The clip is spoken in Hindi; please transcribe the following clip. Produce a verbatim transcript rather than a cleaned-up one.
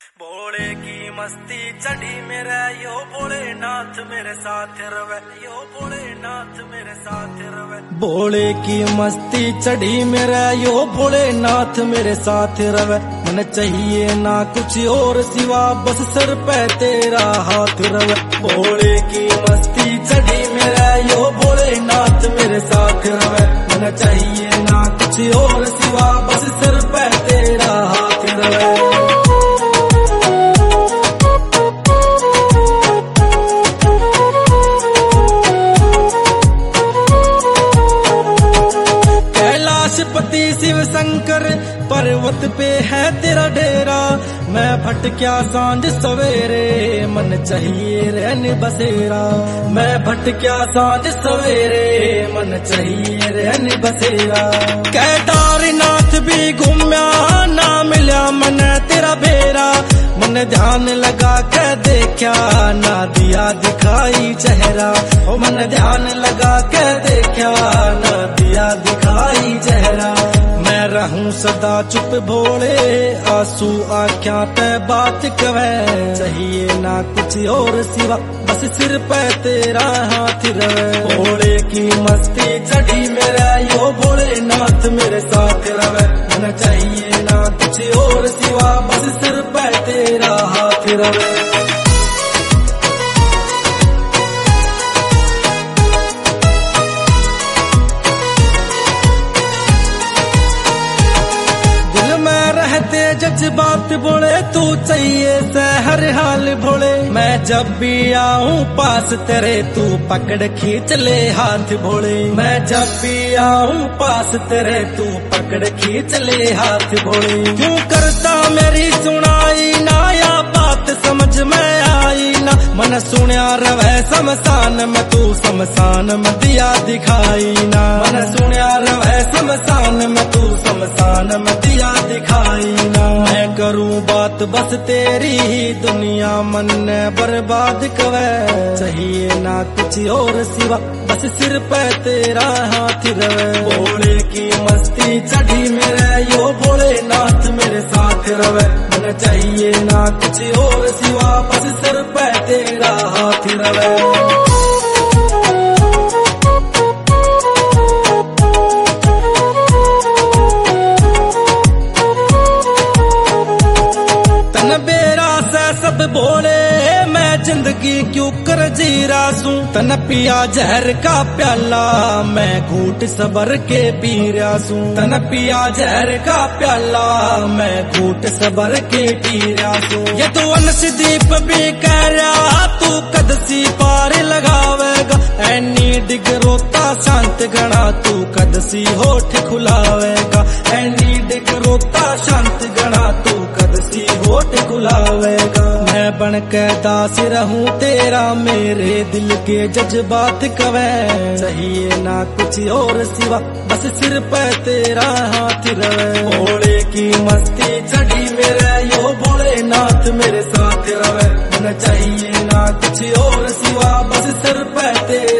भोले की मस्ती चढ़ी मेरे यो भोलेनाथ मेरे साथ रवे, यो भोलेनाथ मेरे साथ रवे। भोले की मस्ती चढ़ी मेरे यो भोलेनाथ मेरे साथ रवे। मन चाहिए ना कुछ और सिवा बस सर पे तेरा हाथ रवे। भोले की मस्ती चढ़ी मेरे यो भोलेनाथ मेरे साथ रवे। मन चाहिए ना कुछ और सिवा बस सर पे तेरा हाथ रवे। पति शिव शंकर पर्वत पे है तेरा डेरा। मैं भटक्या सांझ सवेरे मन चाहिए रहन बसेरा। मैं भटक्या सांझ सवेरे मन चाहिए रहन बसेरा। केदारनाथ भी घूमया ना मिला मन तेरा बेरा। मन ध्यान लगा के देखा ना दिया दिखाई चेहरा। ओ मन ध्यान लगा के देखा ना दिया दिखाई चेहरा। मैं रहूं सदा चुप भोले आंसू आँखों पे बात कवे। चाहिए ना कुछ और सिवा बस सिर पे तेरा हाथ रवे। भोले की मस्ती चढ़ी मेरा यो भोलेनाथ मेरे साथ रवे। न चाहिए ना कुछ और सिवा बस सिर पे तेरा हाथ रवे। जज्बात बोले तू चाहिए से हर हाल भोले। मैं जब भी आऊं पास तेरे तू पकड़ खींच ले हाथ भोले। मैं जब भी आऊं पास तेरे तू पकड़ खींच ले हाथ भोले। क्यों करता मेरी सुनाई ना या बात समझ में आई ना। मन सुनिया रवे शमशान में तू शमशान में दिया दिखाई ना। मन सुनिया रवे शमशान में तू शमशान में दिया दिखाई ना। मैं करूं बात बस तेरी ही दुनिया मन ने बर्बाद कवे। चाहिए ना कुछ और सिवा बस सिर पे तेरा हाथ रवे। भोले की मस्ती चढ़ी मेरे यो भोलेनाथ मेरे साथ रवे। मन चाहिए ना कुछ और सिवा बस सिर पे तेरा हाथ रवे। सब बोले मैं जिंदगी क्यों कर जी रासू। तन पिया जहर का प्याला मैं घूट सबर के पी रासू। तन पिया जहर का प्याला मैं घूट सबर के पी रासू। ये तो अनसदीप भी कह रहा तू कदसी पार लगावेगा। ऐनी डिग रोता शांत गणा तू कदसी होठ खुलावेगा। ऐनी डिग रोता शांत गणा तू कदसी होठ खुलावेगा। मैं बन के दास रहूं तेरा मेरे दिल के जज्बात कवे। चाहिए ना कुछ और सिवा बस सिर पे तेरा हाथ रवे। भोले की मस्ती चढ़ी मेरे यो भोलेनाथ मेरे साथ रवे। न चाहिए ना कुछ और सिवा बस सिर पे तेरा